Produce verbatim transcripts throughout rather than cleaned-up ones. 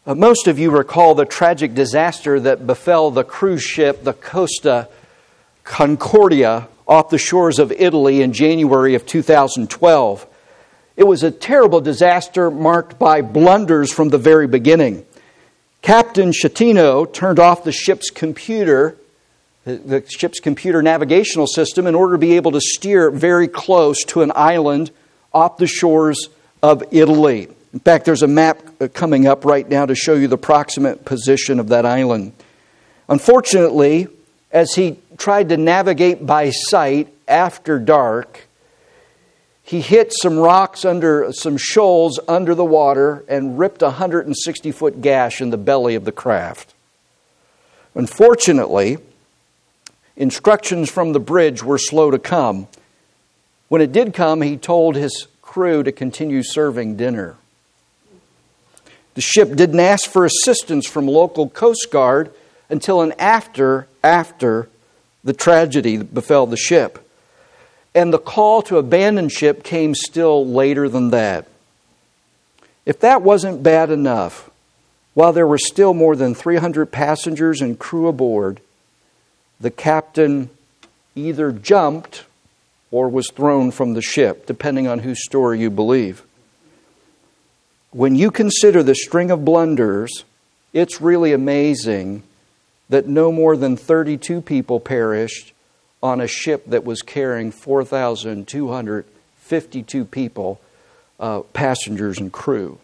Uh, most of you recall the tragic disaster that befell the cruise ship, the Costa Concordia, off the shores of Italy in January of two thousand twelve. It was a terrible disaster marked by blunders from the very beginning. Captain Schettino turned off the ship's computer, the ship's computer navigational system, in order to be able to steer very close to an island off the shores of Italy. In fact, there's a map coming up right now to show you the proximate position of that island. Unfortunately, as he tried to navigate by sight after dark, he hit some rocks under some shoals under the water and ripped a one hundred sixty foot gash in the belly of the craft. Unfortunately, instructions from the bridge were slow to come. When it did come, he told his crew to continue serving dinner. The ship didn't ask for assistance from local Coast Guard until an after, after the tragedy that befell the ship. And the call to abandon ship came still later than that. If that wasn't bad enough, while there were still more than three hundred passengers and crew aboard, the captain either jumped or was thrown from the ship, depending on whose story you believe. When you consider the string of blunders, it's really amazing that no more than thirty-two people perished on a ship that was carrying four thousand two hundred fifty-two people, uh, passengers and crew.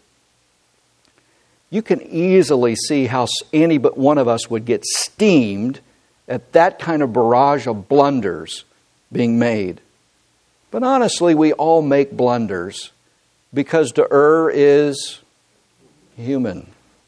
You can easily see how any but one of us would get steamed at that kind of barrage of blunders being made. But honestly, we all make blunders because to err is human.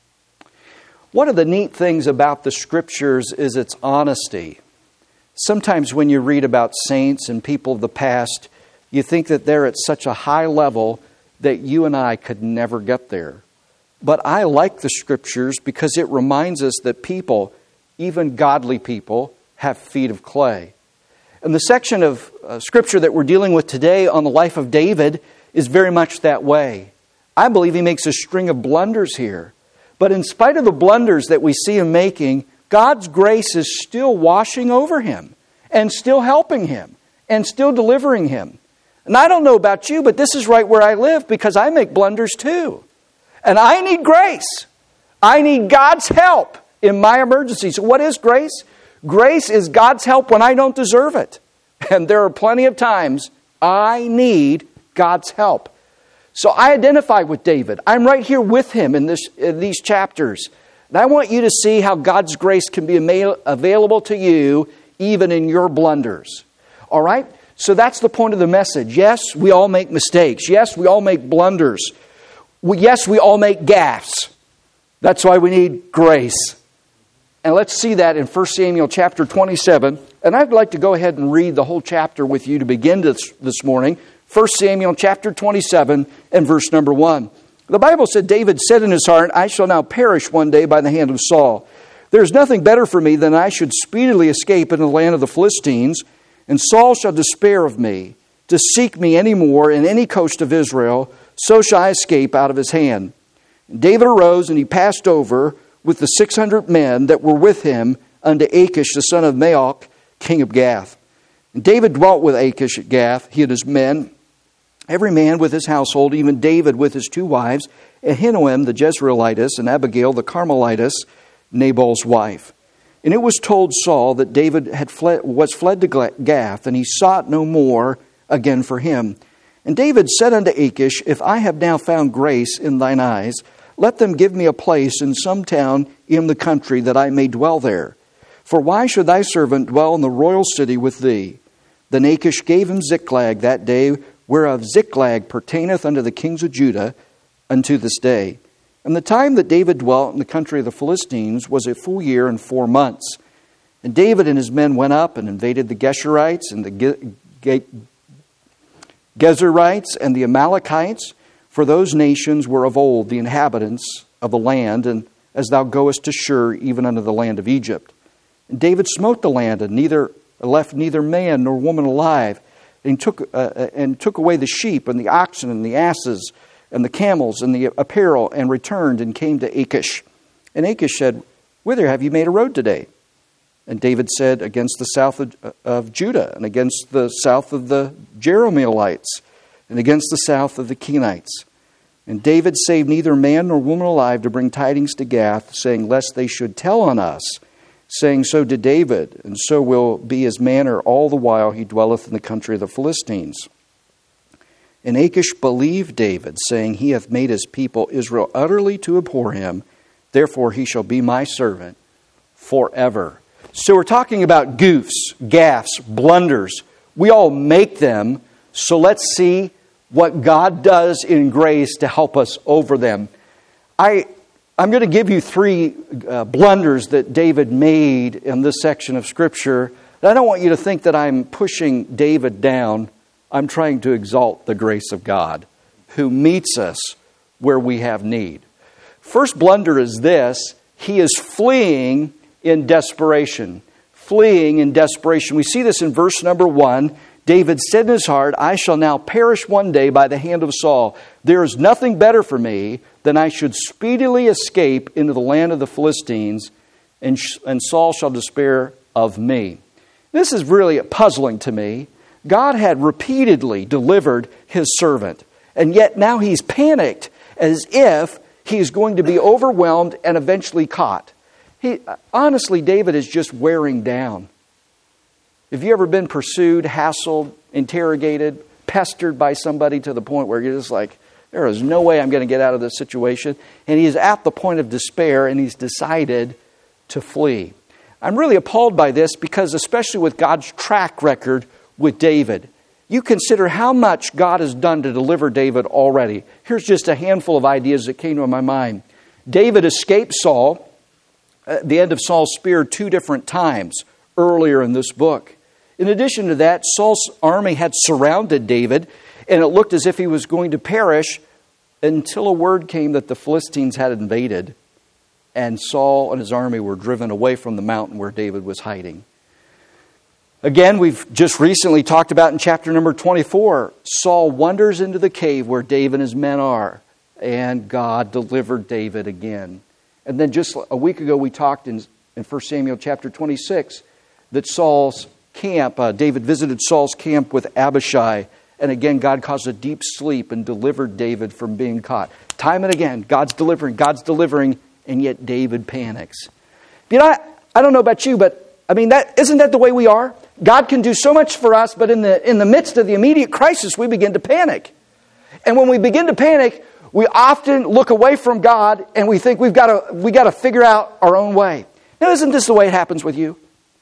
One of the neat things about the Scriptures is its honesty. Sometimes when you read about saints and people of the past, you think that they're at such a high level that you and I could never get there. But I like the Scriptures because it reminds us that people, even godly people, have feet of clay. And the section of uh, Scripture that we're dealing with today on the life of David is very much that way. I believe he makes a string of blunders here. But in spite of the blunders that we see him making, God's grace is still washing over him and still helping him and still delivering him. And I don't know about you, but this is right where I live because I make blunders too. And I need grace. I need God's help in my emergencies. So what is grace? Grace is God's help when I don't deserve it. And there are plenty of times I need God's help. So I identify with David. I'm right here with him in, this, in these chapters. And I want you to see how God's grace can be available to you even in your blunders. All right? So that's the point of the message. Yes, we all make mistakes. Yes, we all make blunders. We, yes, we all make gaffes. That's why we need grace. And let's see that in First Samuel chapter twenty-seven. And I'd like to go ahead and read the whole chapter with you to begin this, this morning. First Samuel chapter twenty-seven and verse number one. The Bible said, David said in his heart, I shall now perish one day by the hand of Saul. There is nothing better for me than I should speedily escape into the land of the Philistines, and Saul shall despair of me, to seek me any more in any coast of Israel, so shall I escape out of his hand. And David arose, and he passed over with the six hundred men that were with him unto Achish the son of Maoch, king of Gath. And David dwelt with Achish at Gath, he and his men, every man with his household, even David with his two wives, Ahinoam the Jezreelitess, and Abigail the Carmelitess, Nabal's wife. And it was told Saul that David had fled, was fled to Gath, and he sought no more again for him. And David said unto Achish, If I have now found grace in thine eyes, let them give me a place in some town in the country, that I may dwell there. For why should thy servant dwell in the royal city with thee? Then Achish gave him Ziklag that day, whereof Ziklag pertaineth unto the kings of Judah unto this day. And the time that David dwelt in the country of the Philistines was a full year and four months. And David and his men went up and invaded the Geshurites and the Ge- Ge- Gezerites and the Amalekites, for those nations were of old the inhabitants of the land, and as thou goest to Shur, even unto the land of Egypt. And David smote the land, and neither left neither man nor woman alive, and took uh, and took away the sheep and the oxen and the asses and the camels and the apparel, and returned and came to Achish. And Achish said, Whither have you made a road today? And David said, Against the south of, of Judah, and against the south of the Jerahmeelites, and against the south of the Kenites. And David saved neither man nor woman alive to bring tidings to Gath, saying, Lest they should tell on us, saying, So did David, and so will be his manner all the while he dwelleth in the country of the Philistines. And Achish believed David, saying, He hath made his people Israel utterly to abhor him, therefore he shall be my servant forever. So we're talking about goofs, gaffes, blunders. We all make them, so let's see what God does in grace to help us over them. I, I'm going to give you three uh, blunders that David made in this section of Scripture. And I don't want you to think that I'm pushing David down. I'm trying to exalt the grace of God, who meets us where we have need. First blunder is this: he is fleeing in desperation. Fleeing in desperation. We see this in verse number one. David said in his heart, I shall now perish one day by the hand of Saul. There is nothing better for me than I should speedily escape into the land of the Philistines, and, sh- and Saul shall despair of me. This is really puzzling to me. God had repeatedly delivered his servant, and yet now he's panicked as if he's going to be overwhelmed and eventually caught. He, honestly, David is just wearing down. Have you ever been pursued, hassled, interrogated, pestered by somebody to the point where you're just like, there is no way I'm going to get out of this situation? And he is at the point of despair, and he's decided to flee. I'm really appalled by this because, especially with God's track record with David, you consider how much God has done to deliver David already. Here's just a handful of ideas that came to my mind. David escaped Saul, at the end of Saul's spear, two different times earlier in this book. In addition to that, Saul's army had surrounded David, and it looked as if he was going to perish until a word came that the Philistines had invaded, and Saul and his army were driven away from the mountain where David was hiding. Again, we've just recently talked about in chapter number twenty-four, Saul wanders into the cave where David and his men are, and God delivered David again. And then just a week ago we talked in, in First Samuel chapter twenty-six that Saul's camp, uh, David visited Saul's camp with Abishai, and again God caused a deep sleep and delivered David from being caught. Time and again, God's delivering, God's delivering, and yet David panics. You know, I, I don't know about you, but I mean, that isn't that the way we are? God can do so much for us, but in the in the midst of the immediate crisis, we begin to panic. And when we begin to panic, we often look away from God and we think we've got to we got to figure out our own way. Now, isn't this the way it happens with you?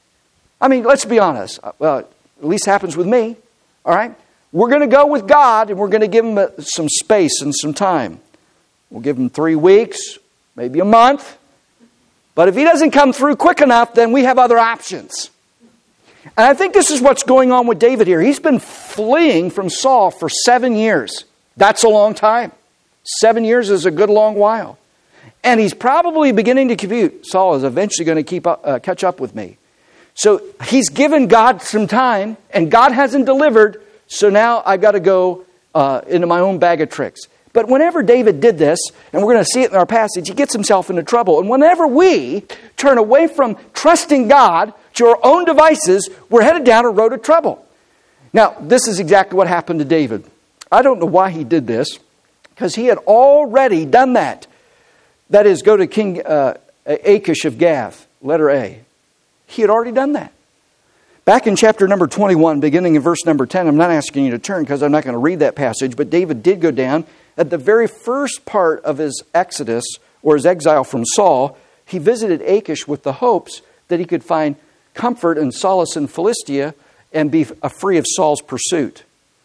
I mean, let's be honest. Well, at least happens with me. All right? We're going to go with God and we're going to give Him some space and some time. We'll give Him three weeks, maybe a month. But if He doesn't come through quick enough, then we have other options. And I think this is what's going on with David here. He's been fleeing from Saul for seven years. That's a long time. Seven years is a good long while. And he's probably beginning to compute, Saul is eventually going to keep up, uh, catch up with me. So he's given God some time, and God hasn't delivered, so now I've got to go uh, into my own bag of tricks. But whenever David did this, and we're going to see it in our passage, he gets himself into trouble. And whenever we turn away from trusting God to our own devices, we're headed down a road of trouble. Now, this is exactly what happened to David. I don't know why he did this, because he had already done that. That is, go to King uh, Achish of Gath, letter A. He had already done that. Back in chapter number twenty-one, beginning in verse number ten, I'm not asking you to turn because I'm not going to read that passage, but David did go down. At the very first part of his exodus, or his exile from Saul, he visited Achish with the hopes that he could find comfort and solace in Philistia and be free of Saul's pursuit.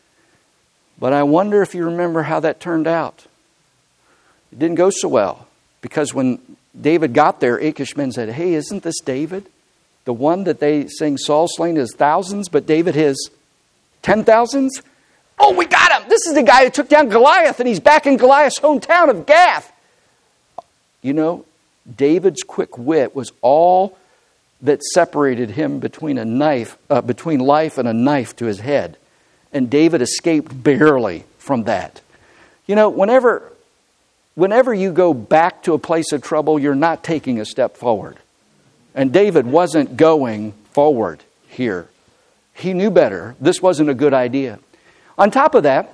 But I wonder if you remember how that turned out. It didn't go so well, because when David got there, Achish men said, hey, isn't this David? The one that they sing Saul slain his thousands, but David his ten thousands? Oh, we got him! This is the guy who took down Goliath, and he's back in Goliath's hometown of Gath. You know, David's quick wit was all that separated him between a knife, uh, between life and a knife to his head. And David escaped barely from that. You know, whenever, whenever you go back to a place of trouble, you're not taking a step forward. And David wasn't going forward here. He knew better. This wasn't a good idea. On top of that,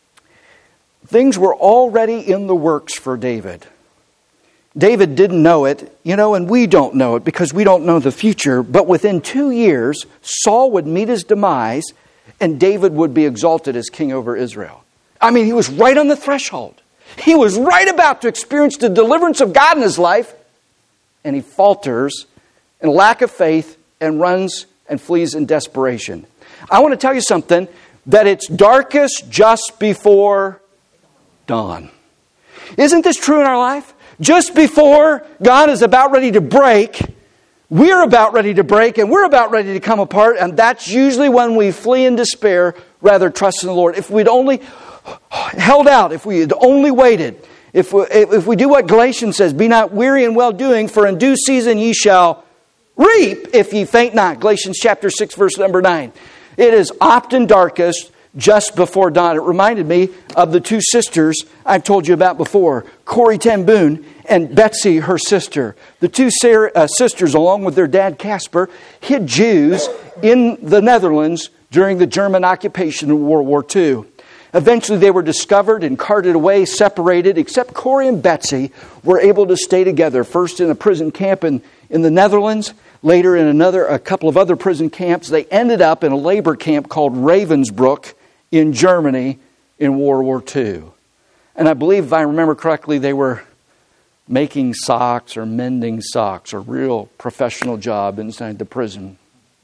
things were already in the works for David. David didn't know it, you know, and we don't know it because we don't know the future. But within two years, Saul would meet his demise and David would be exalted as king over Israel. I mean, he was right on the threshold. He was right about to experience the deliverance of God in his life. And he falters in lack of faith and runs and flees in desperation. I want to tell you something, that it's darkest just before dawn. Isn't this true in our life? Just before God is about ready to break, we're about ready to break and we're about ready to come apart. And that's usually when we flee in despair, rather trust in the Lord. If we'd only held out, if we had only waited, if we, if we do what Galatians says, be not weary in well-doing, for in due season ye shall reap if ye faint not. Galatians chapter six, verse number nine. It is often darkest just before dawn. It reminded me of the two sisters I've told you about before, Corrie ten Boom and Betsy, her sister. The two Sarah, uh, sisters, along with their dad Casper, hid Jews in the Netherlands during the German occupation in World War Two. Eventually they were discovered and carted away, separated, except Corrie and Betsy were able to stay together, first in a prison camp in, in the Netherlands, later in another, a couple of other prison camps. They ended up in a labor camp called Ravensbrück in Germany in World War Two. And I believe, if I remember correctly, they were making socks or mending socks, a real professional job inside the prison.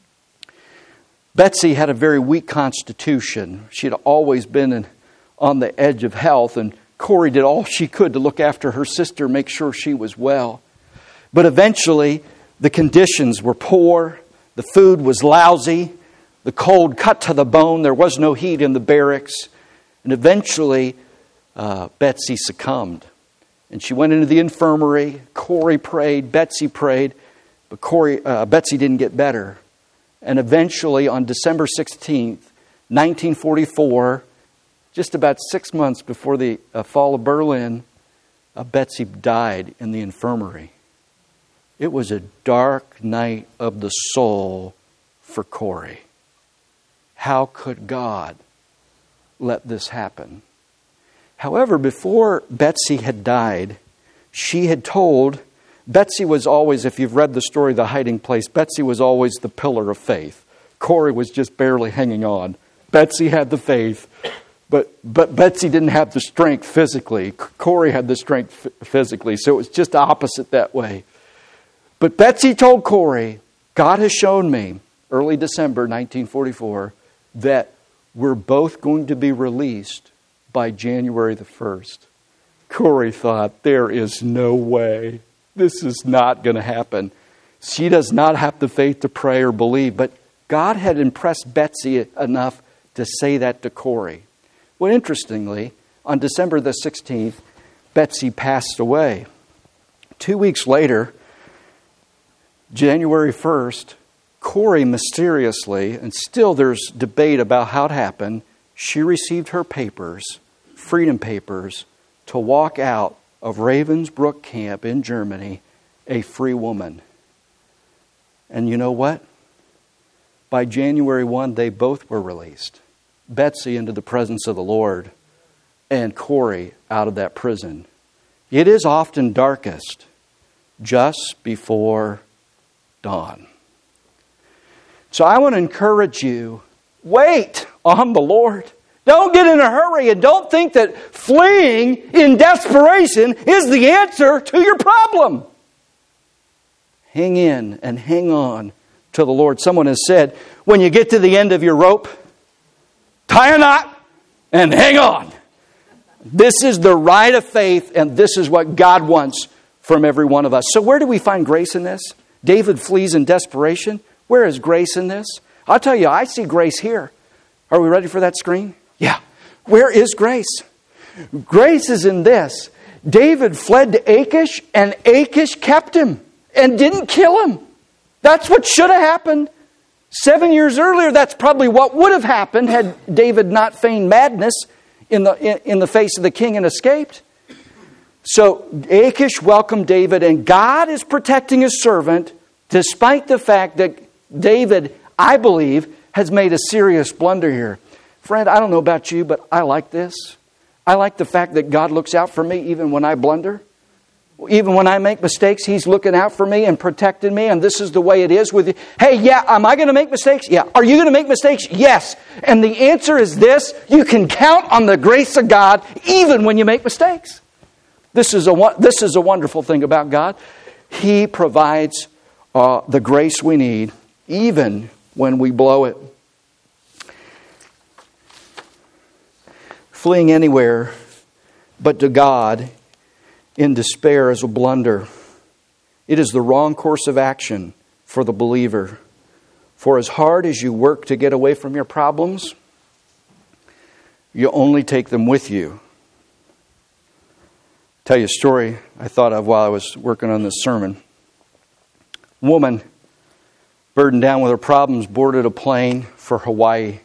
Betsy had a very weak constitution. She had always been in, on the edge of health, and Corrie did all she could to look after her sister, make sure she was well. But eventually, the conditions were poor, the food was lousy, the cold cut to the bone, there was no heat in the barracks, and eventually uh, Betsy succumbed. And she went into the infirmary. Corrie prayed, Betsy prayed, but Corrie, uh, Betsy didn't get better. And eventually, on December sixteenth, nineteen forty-four, just about six months before the uh, fall of Berlin, uh, Betsy died in the infirmary. It was a dark night of the soul for Corrie. How could God let this happen? However, before Betsy had died, she had told, Betsy was always, if you've read the story, The Hiding Place, Betsy was always the pillar of faith. Corrie was just barely hanging on. Betsy had the faith, but, but Betsy didn't have the strength physically. Corrie had the strength physically, so it was just opposite that way. But Betsy told Corrie, God has shown me, early December nineteen forty-four, that we're both going to be released by January the first. Corrie thought, there is no way. This is not going to happen. She does not have the faith to pray or believe, but God had impressed Betsy enough to say that to Corrie. Well, interestingly, on December the sixteenth, Betsy passed away. Two weeks later, January first, Corrie mysteriously, and still there's debate about how it happened, she received her papers, freedom papers, to walk out of Ravensbrück camp in Germany, a free woman. And you know what? By January first, they both were released. Betsy into the presence of the Lord, and Corrie out of that prison. It is often darkest just before dawn. So I want to encourage you, wait on the Lord. Don't get in a hurry and don't think that fleeing in desperation is the answer to your problem. Hang in and hang on to the Lord. Someone has said, when you get to the end of your rope, tie a knot and hang on. This is the ride of faith, and this is what God wants from every one of us. So where do we find grace in this? David flees in desperation. Where is grace in this? I'll tell you, I see grace here. Are we ready for that screen? Yeah. Where is grace? Grace is in this. David fled to Achish, and Achish kept him and didn't kill him. That's what should have happened. Seven years earlier, that's probably what would have happened had David not feigned madness in the, in, in the face of the king and escaped. So Achish welcomed David, and God is protecting his servant despite the fact that David, I believe, has made a serious blunder here. Friend, I don't know about you, but I like this. I like the fact that God looks out for me even when I blunder. Even when I make mistakes, He's looking out for me and protecting me. And this is the way it is with you. Hey, yeah, am I going to make mistakes? Yeah. Are you going to make mistakes? Yes. And the answer is this. You can count on the grace of God even when you make mistakes. This is a, this is a wonderful thing about God. He provides uh, the grace we need even when we blow it. Fleeing anywhere but to God in despair is a blunder. It is the wrong course of action for the believer. For as hard as you work to get away from your problems, you only take them with you. I'll tell you a story I thought of while I was working on this sermon. A woman, burdened down with her problems, boarded a plane for Hawaii.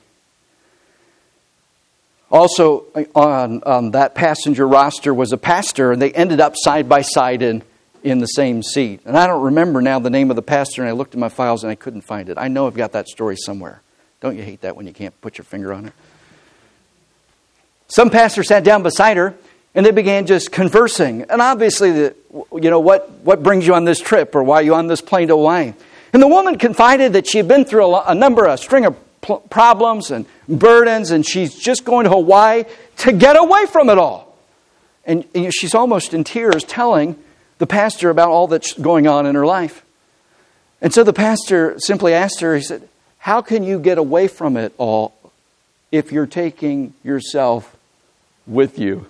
Also on, on that passenger roster was a pastor, and they ended up side by side in, in the same seat. And I don't remember now the name of the pastor, and I looked in my files and I couldn't find it. I know I've got that story somewhere. Don't you hate that when you can't put your finger on it? Some pastor sat down beside her, and they began just conversing. And obviously, the, you know, what, what brings you on this trip, or why are you on this plane to Hawaii? And the woman confided that she had been through a, a number, a string of pl- problems and burdens, and she's just going to Hawaii to get away from it all. And, and she's almost in tears telling the pastor about all that's going on in her life. And so the pastor simply asked her, he said, how can you get away from it all if you're taking yourself with you?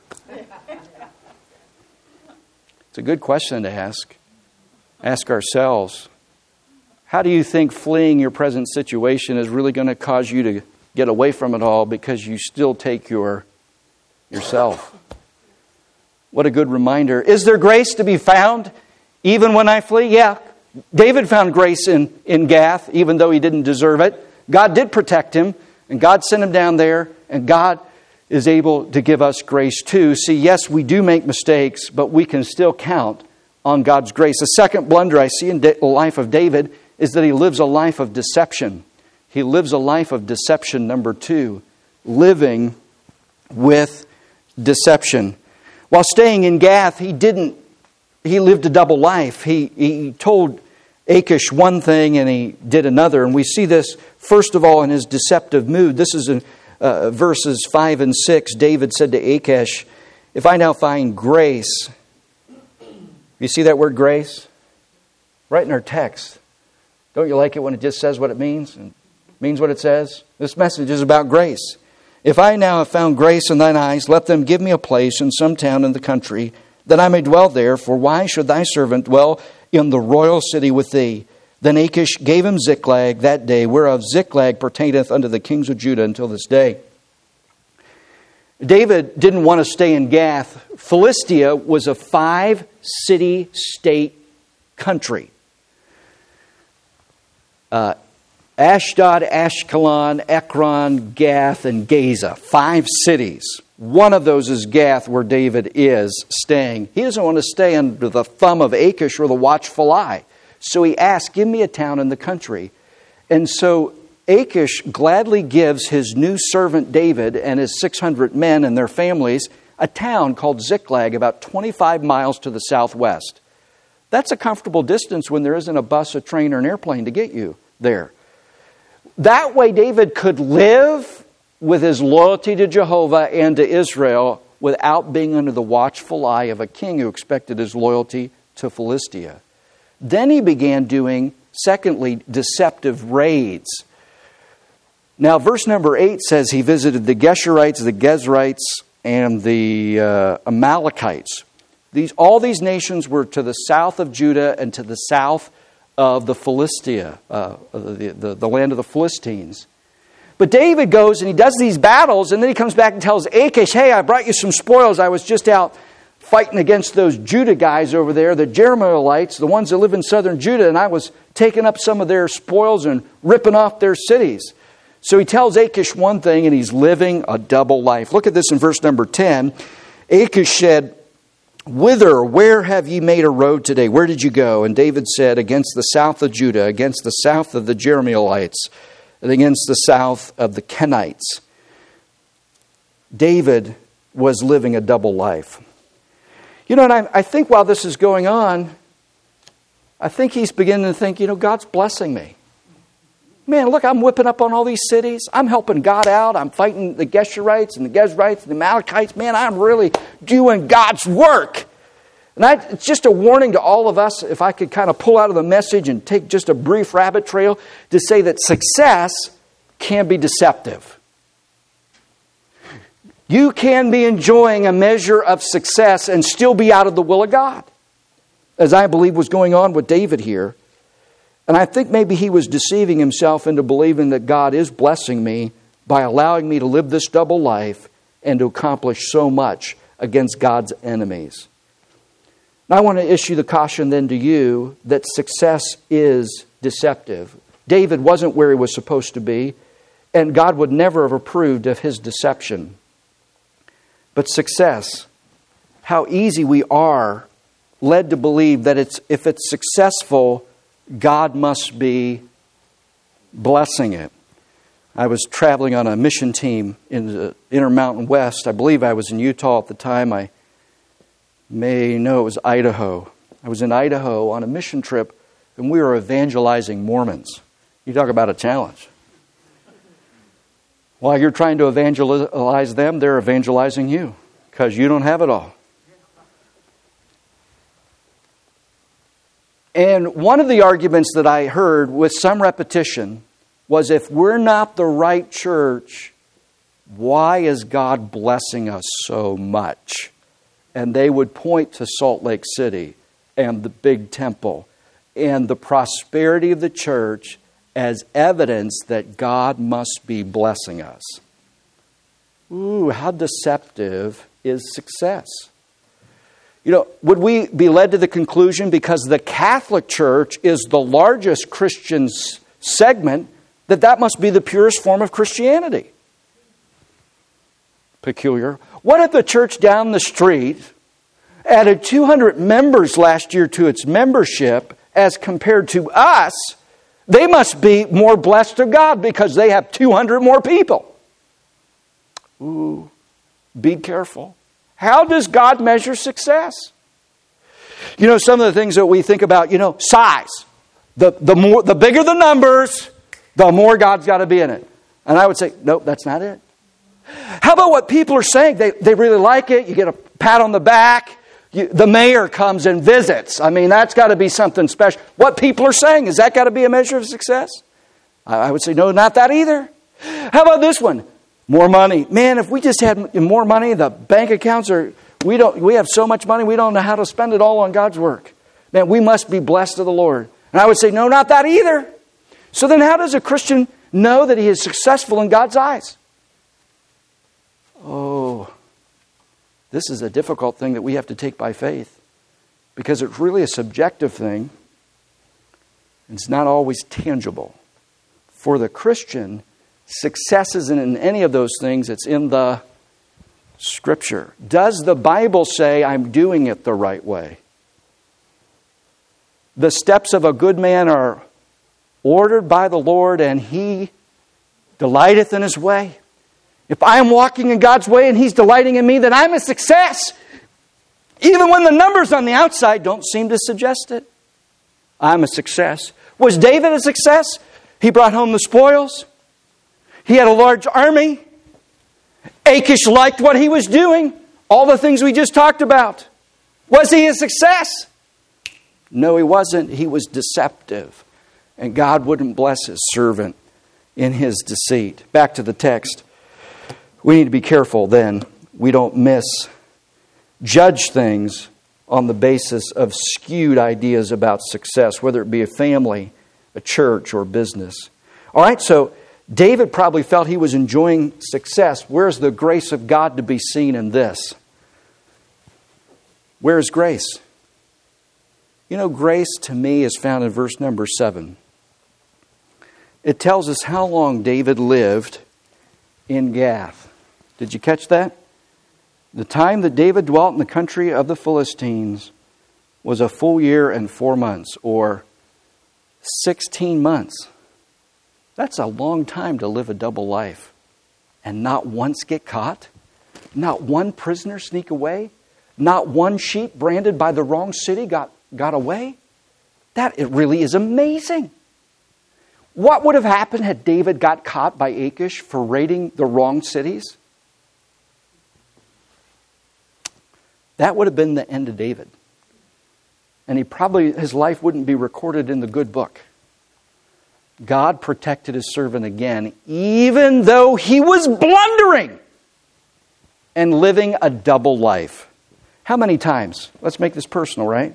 It's a good question to ask. Ask ourselves, how do you think fleeing your present situation is really going to cause you to get away from it all because you still take your yourself? What a good reminder. Is there grace to be found even when I flee? Yeah. David found grace in, in Gath, even though he didn't deserve it. God did protect him, and God sent him down there, and God is able to give us grace too. See, yes, we do make mistakes, but we can still count on God's grace. The second blunder I see in the life of David is that he lives a life of deception. He lives a life of deception, number two. Living with deception. While staying in Gath, he didn't, he lived a double life. He, he told Achish one thing and he did another. And we see this, first of all, in his deceptive mood. This is in uh, verses five and six. David said to Achish, if I now find grace. You see that word grace? Right in our text. Don't you like it when it just says what it means? And means what it says? This message is about grace. If I now have found grace in thine eyes, let them give me a place in some town in the country, that I may dwell there. For why should thy servant dwell in the royal city with thee? Then Achish gave him Ziklag that day, whereof Ziklag pertaineth unto the kings of Judah until this day. David didn't want to stay in Gath. Philistia was a five-city state country. Uh, Ashdod, Ashkelon, Ekron, Gath, and Gaza. Five cities. One of those is Gath, where David is staying. He doesn't want to stay under the thumb of Achish or the watchful eye. So he asks, give me a town in the country. And so Achish gladly gives his new servant David and his six hundred men and their families a town called Ziklag, about twenty-five miles to the southwest. That's a comfortable distance when there isn't a bus, a train, or an airplane to get you there. That way David could live with his loyalty to Jehovah and to Israel without being under the watchful eye of a king who expected his loyalty to Philistia. Then he began doing, secondly, deceptive raids. Now, verse number eight says he visited the Geshurites, the Gezrites, and the uh, Amalekites. These, all these nations were to the south of Judah and to the south of the Philistia, uh, the, the, the land of the Philistines. But David goes and he does these battles, and then he comes back and tells Achish, hey, I brought you some spoils. I was just out fighting against those Judah guys over there, the Jerahmeelites, the ones that live in southern Judah, and I was taking up some of their spoils and ripping off their cities. So he tells Achish one thing, and he's living a double life. Look at this in verse number ten. Achish said, "Whither, where have ye made a road today? Where did you go?" And David said, "Against the south of Judah, against the south of the Jerahmeelites, and against the south of the Kenites." David was living a double life. You know, and I, I think while this is going on, I think he's beginning to think, you know, God's blessing me. Man, look, I'm whipping up on all these cities. I'm helping God out. I'm fighting the Geshurites and the Gezrites and the Amalekites. Man, I'm really doing God's work. And I, it's just a warning to all of us, if I could kind of pull out of the message and take just a brief rabbit trail, to say that success can be deceptive. You can be enjoying a measure of success and still be out of the will of God, as I believe was going on with David here. And I think maybe he was deceiving himself into believing that God is blessing me by allowing me to live this double life and to accomplish so much against God's enemies. Now, I want to issue the caution then to you that success is deceptive. David wasn't where he was supposed to be, and God would never have approved of his deception. But success, how easy we are led to believe that it's if it's successful, God must be blessing it. I was traveling on a mission team in the Intermountain West. I believe I was in Utah at the time. I may know it was Idaho. I was in Idaho on a mission trip, and we were evangelizing Mormons. You talk about a challenge. While you're trying to evangelize them, they're evangelizing you because you don't have it all. And one of the arguments that I heard with some repetition was, if we're not the right church, why is God blessing us so much? And they would point to Salt Lake City and the big temple and the prosperity of the church as evidence that God must be blessing us. Ooh, how deceptive is success? You know, would we be led to the conclusion, because the Catholic Church is the largest Christian segment, that that must be the purest form of Christianity? Peculiar. What if the church down the street added two hundred members last year to its membership as compared to us? They must be more blessed to God because they have two hundred more people. Ooh, be careful. How does God measure success? You know, some of the things that we think about, you know, size. The, the, more, the bigger the numbers, the more God's got to be in it. And I would say, nope, that's not it. How about what people are saying? They, they really like it. You get a pat on the back. You, the mayor comes and visits. I mean, that's got to be something special. What people are saying, has that got to be a measure of success? I, I would say, no, not that either. How about this one? More money. Man, if we just had more money, the bank accounts are, we don't, we have so much money, we don't know how to spend it all on God's work. Man, we must be blessed of the Lord. And I would say, no, not that either. So then how does a Christian know that he is successful in God's eyes? Oh, this is a difficult thing that we have to take by faith, because it's really a subjective thing. It's not always tangible. For the Christian, success isn't in any of those things. It's in the Scripture. Does the Bible say I'm doing it the right way? The steps of a good man are ordered by the Lord, and He delighteth in His way. If I am walking in God's way and He's delighting in me, then I'm a success. Even when the numbers on the outside don't seem to suggest it. I'm a success. Was David a success? He brought home the spoils. He had a large army. Achish liked what he was doing. All the things we just talked about. Was he a success? No, he wasn't. He was deceptive. And God wouldn't bless His servant in his deceit. Back to the text. We need to be careful then. We don't misjudge things on the basis of skewed ideas about success, whether it be a family, a church, or business. All right, so David probably felt he was enjoying success. Where's the grace of God to be seen in this? Where's grace? You know, grace to me is found in verse number seven. it tells us how long David lived in Gath. Did you catch that? The time that David dwelt in the country of the Philistines was a full year and four months, or sixteen months. That's a long time to live a double life and not once get caught, not one prisoner sneak away, not one sheep branded by the wrong city got, got away. That it really is amazing. What would have happened had David got caught by Achish for raiding the wrong cities? That would have been the end of David. And he probably, his life wouldn't be recorded in the good book. God protected his servant again, even though he was blundering and living a double life. How many times? Let's make this personal, right?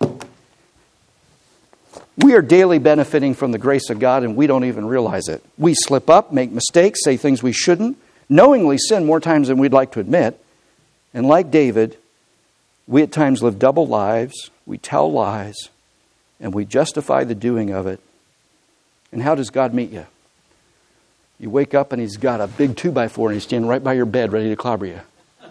We are daily benefiting from the grace of God and we don't even realize it. We slip up, make mistakes, say things we shouldn't, knowingly sin more times than we'd like to admit. And like David, we at times live double lives, we tell lies, and we justify the doing of it. And how does God meet you? You wake up and He's got a big two by four and He's standing right by your bed ready to clobber you.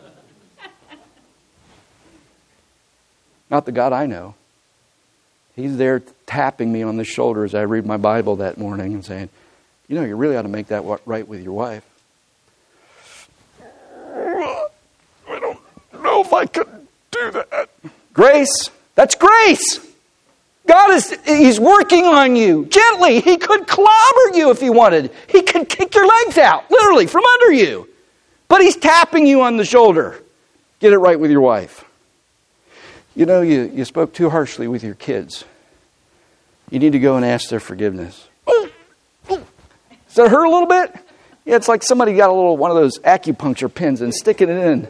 Not the God I know. He's there tapping me on the shoulder as I read my Bible that morning and saying, you know, you really ought to make that right with your wife. I don't know if I could do that. Grace. That's grace. God is, He's working on you gently. He could clobber you if He wanted. He could kick your legs out, literally, from under you. But He's tapping you on the shoulder. Get it right with your wife. You know, you, you spoke too harshly with your kids. You need to go and ask their forgiveness. Does that hurt a little bit? Yeah, it's like somebody got a little one of those acupuncture pins and sticking it in.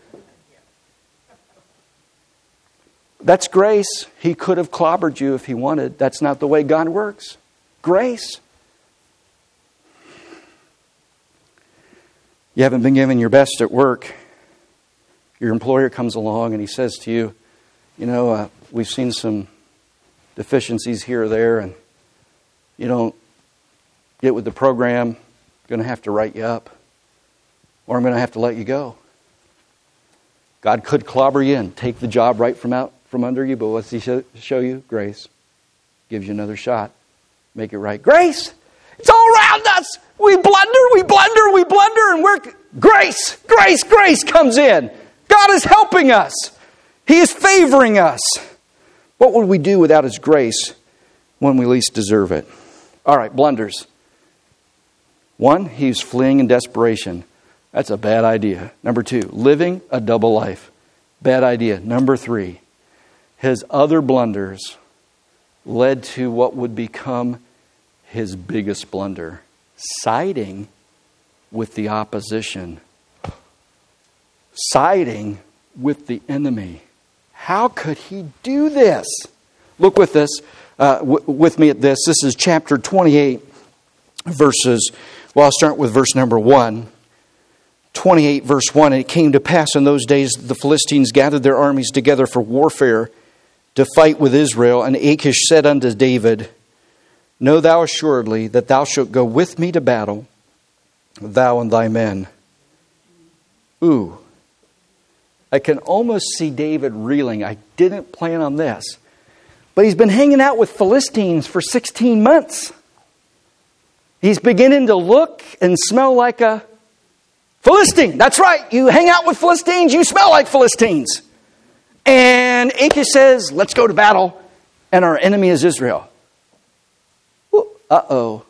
That's grace. He could have clobbered you if He wanted. That's not the way God works. Grace. You haven't been giving your best at work. Your employer comes along and he says to you, you know, uh, we've seen some deficiencies here or there, and you don't get with the program, I'm going to have to write you up, or I'm going to have to let you go. God could clobber you and take the job right from out from under you, but what's He show, show you? Grace. Gives you another shot. Make it right. Grace! It's all around us! We blunder, we blunder, we blunder, and we're... Grace! Grace! Grace comes in. God is helping us. He is favoring us. What would we do without His grace when we least deserve it? All right, blunders. One, he's fleeing in desperation. That's a bad idea. Number two, living a double life. Bad idea. Number three, his other blunders led to what would become his biggest blunder. Siding with the opposition. Siding with the enemy. How could he do this? Look with this, uh, w- with me at this. This is chapter twenty-eight, verses, well, I'll start with verse number one. twenty-eight, verse one, and it came to pass in those days the Philistines gathered their armies together for warfare to fight with Israel. And Achish said unto David, know thou assuredly that thou shalt go with me to battle, thou and thy men. Ooh. I can almost see David reeling. I didn't plan on this. But he's been hanging out with Philistines for sixteen months. He's beginning to look and smell like a Philistine. That's right. You hang out with Philistines, you smell like Philistines. And Achish says, let's go to battle. And our enemy is Israel. Uh-oh.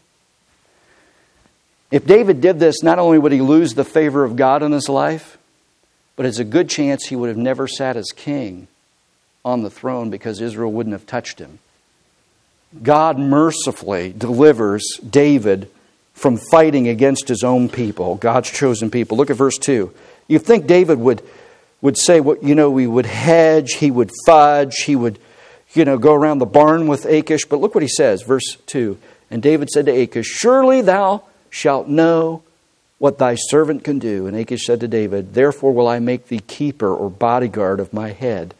If David did this, not only would he lose the favor of God in his life, but it's a good chance he would have never sat as king on the throne because Israel wouldn't have touched him. God mercifully delivers David from fighting against his own people, God's chosen people. Look at verse two. You think David would, would say, well, you know, he would hedge, he would fudge, he would, you know, go around the barn with Achish. But look what he says, verse two. And David said to Achish, surely thou shalt know what thy servant can do. And Achish said to David, therefore will I make thee keeper or bodyguard of my head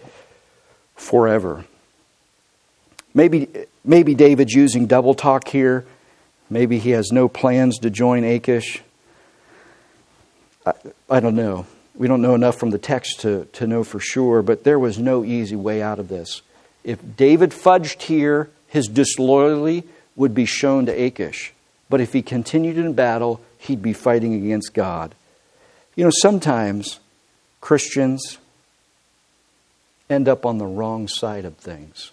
forever. Maybe, maybe David's using double talk here. Maybe he has no plans to join Achish. I, I don't know. We don't know enough from the text to, to know for sure, but there was no easy way out of this. If David fudged here, his disloyalty would be shown to Achish. But if he continued in battle, he'd be fighting against God. You know, sometimes Christians end up on the wrong side of things.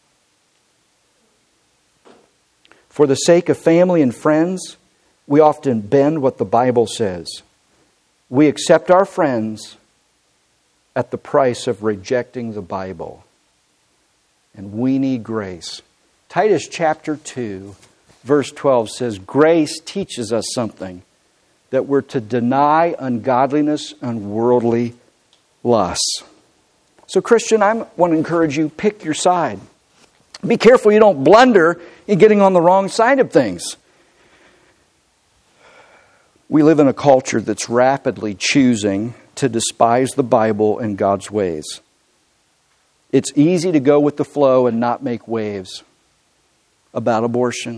For the sake of family and friends, we often bend what the Bible says. We accept our friends at the price of rejecting the Bible. And we need grace. Titus chapter two, verse twelve says, grace teaches us something, that we're to deny ungodliness and worldly lusts. So Christian, I want to encourage you, pick your side. Be careful you don't blunder in getting on the wrong side of things. We live in a culture that's rapidly choosing to despise the Bible and God's ways. It's easy to go with the flow and not make waves about abortion,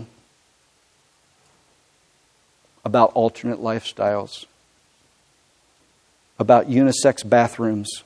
about alternate lifestyles, about unisex bathrooms.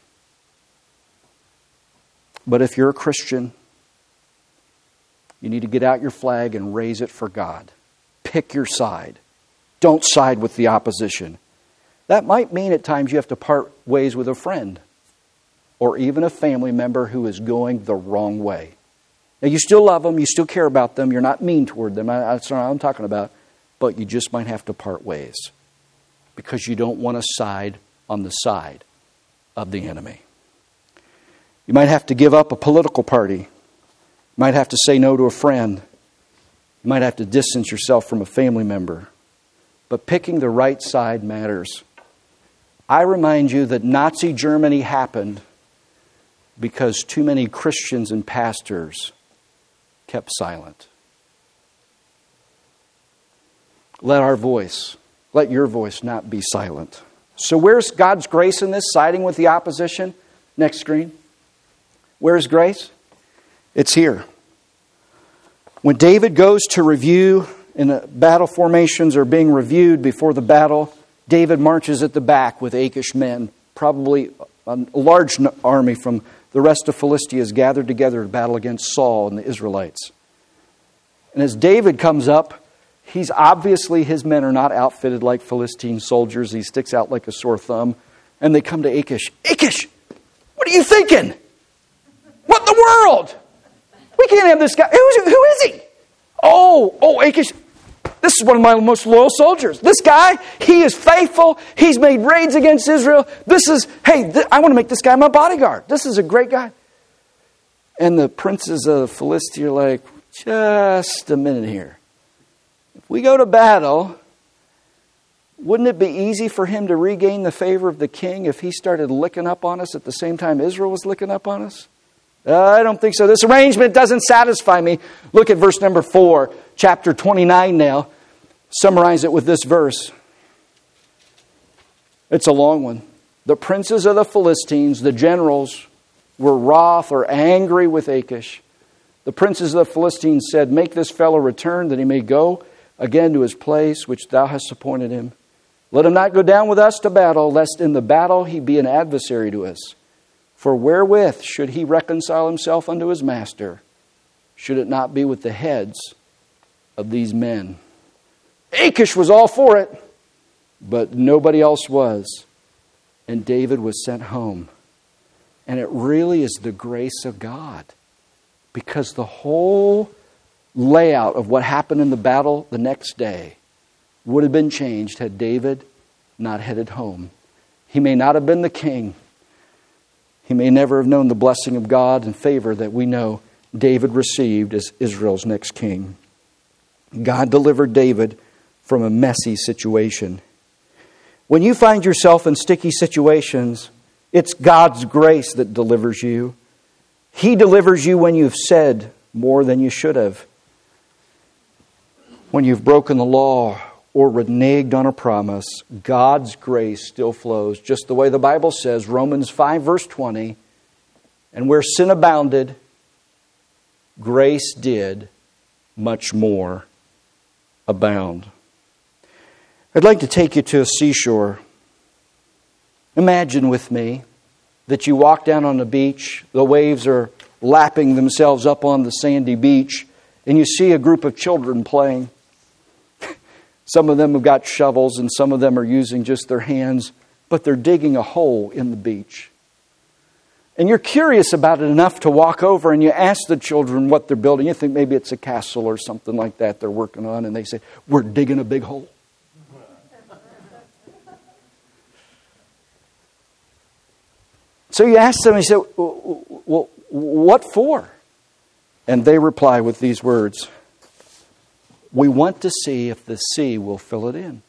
But if you're a Christian, you need to get out your flag and raise it for God. Pick your side. Don't side with the opposition. That might mean at times you have to part ways with a friend or even a family member who is going the wrong way. Now, you still love them. You still care about them. You're not mean toward them. That's not what I'm talking about. But you just might have to part ways because you don't want to side on the side of the enemy. You might have to give up a political party. You might have to say no to a friend. You might have to distance yourself from a family member. But picking the right side matters. I remind you that Nazi Germany happened because too many Christians and pastors kept silent. Let our voice, let your voice not be silent. So where's God's grace in this, siding with the opposition? Next screen. Where's grace? It's here. When David goes to review, and the battle formations are being reviewed before the battle, David marches at the back with Achish men. Probably a large army from the rest of Philistia is gathered together to battle against Saul and the Israelites. And as David comes up, he's obviously, his men are not outfitted like Philistine soldiers. He sticks out like a sore thumb. And they come to Achish. Achish, what are you thinking? What in the world? We can't have this guy. Who is, who is he? Oh, oh, Achish, this is one of my most loyal soldiers. This guy, he is faithful. He's made raids against Israel. This is, hey, th- I want to make this guy my bodyguard. This is a great guy. And the princes of Philistia are like, just a minute here. If we go to battle, wouldn't it be easy for him to regain the favor of the king if he started licking up on us at the same time Israel was licking up on us? Uh, I don't think so. This arrangement doesn't satisfy me. Look at verse number four, chapter twenty-nine now. Summarize it with this verse. It's a long one. The princes of the Philistines, the generals, were wroth or angry with Achish. The princes of the Philistines said, make this fellow return that he may go again to his place which thou hast appointed him. Let him not go down with us to battle, lest in the battle he be an adversary to us. For wherewith should he reconcile himself unto his master? Should it not be with the heads of these men? Achish was all for it, but nobody else was. And David was sent home. And it really is the grace of God. Because the whole layout of what happened in the battle the next day would have been changed had David not headed home. He may not have been the king. He may never have known the blessing of God and favor that we know David received as Israel's next king. God delivered David from a messy situation. When you find yourself in sticky situations, it's God's grace that delivers you. He delivers you when you've said more than you should have. When you've broken the law or reneged on a promise, God's grace still flows. Just the way the Bible says, Romans five verse twenty, and where sin abounded, grace did much more abound. I'd like to take you to a seashore. Imagine with me that you walk down on the beach, the waves are lapping themselves up on the sandy beach, and you see a group of children playing. Some of them have got shovels and some of them are using just their hands, but they're digging a hole in the beach. And you're curious about it enough to walk over and you ask the children what they're building. You think maybe it's a castle or something like that they're working on, and they say, "We're digging a big hole." So you ask them, and you say, "Well, what for?" And they reply with these words, "We want to see if the sea will fill it in."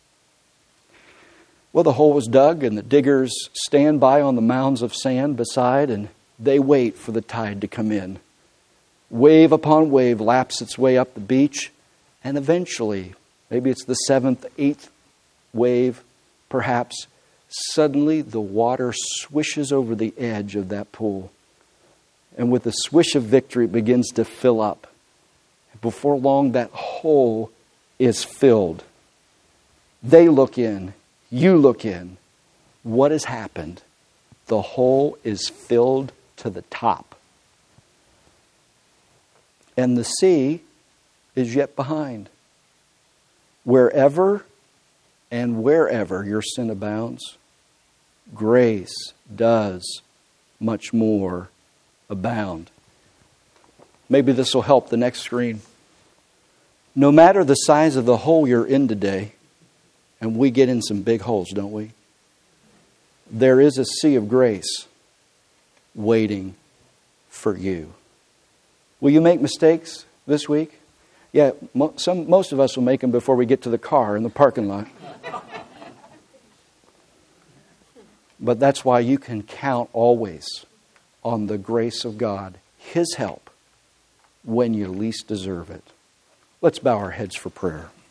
Well, the hole was dug, and the diggers stand by on the mounds of sand beside, and they wait for the tide to come in. Wave upon wave laps its way up the beach, and eventually, maybe it's the seventh, eighth wave, perhaps, suddenly the water swishes over the edge of that pool. And with the swish of victory, it begins to fill up. Before long, that hole is filled. They look in. You look in. What has happened? The hole is filled to the top. And the sea is yet behind. Wherever and wherever your sin abounds, grace does much more abound. Maybe this will help the next screen. No matter the size of the hole you're in today, and we get in some big holes, don't we? There is a sea of grace waiting for you. Will you make mistakes this week? Yeah, mo- some, most of us will make them before we get to the car in the parking lot. But that's why you can count always on the grace of God, His help, when you least deserve it. Let's bow our heads for prayer.